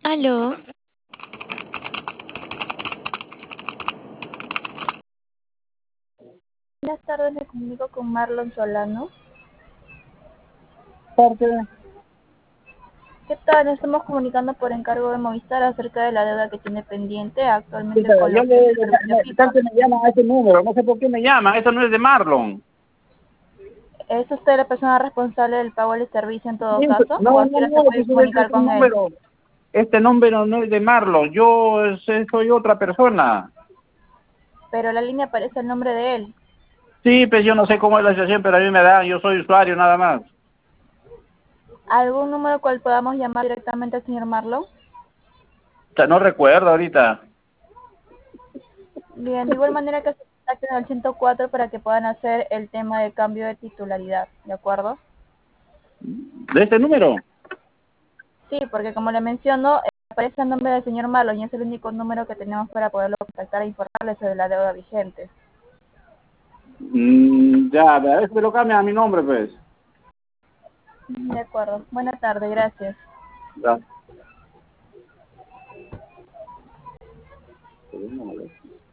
Aló, Buenas tardes, me comunico con Marlon Solano. Parte, ¿Qué tal? Nos estamos comunicando por encargo de Movistar acerca de la deuda que tiene pendiente sí, actualmente pero con lo que es el servicio fijo. me llaman a ese número, no sé por qué me llaman, eso no es de Marlon. ¿Es usted la persona responsable del pago del servicio en todo Eso- caso? ¿O No, a no, qué hora se no, puede ese es comunicar este con él? número, este número no es de Marlon, soy otra persona. Pero la línea aparece el nombre de él. Sí, pues yo no sé cómo es la situación, pero a mí me da, yo soy usuario nada más. ¿Algún número al cual podamos llamar directamente al señor Marlon? O sea, no recuerdo ahorita. Bien, de igual manera que se contacten al 104 para que puedan hacer el tema de cambio de titularidad, ¿de acuerdo? ¿De este número? Sí, porque como le menciono, aparece el nombre del señor Marlon y es el único número que tenemos para poderlo contactar e informarle sobre la deuda vigente. Ya, a ver si me lo cambia a mi nombre, pues. De acuerdo. Buena tarde, gracias. Ya.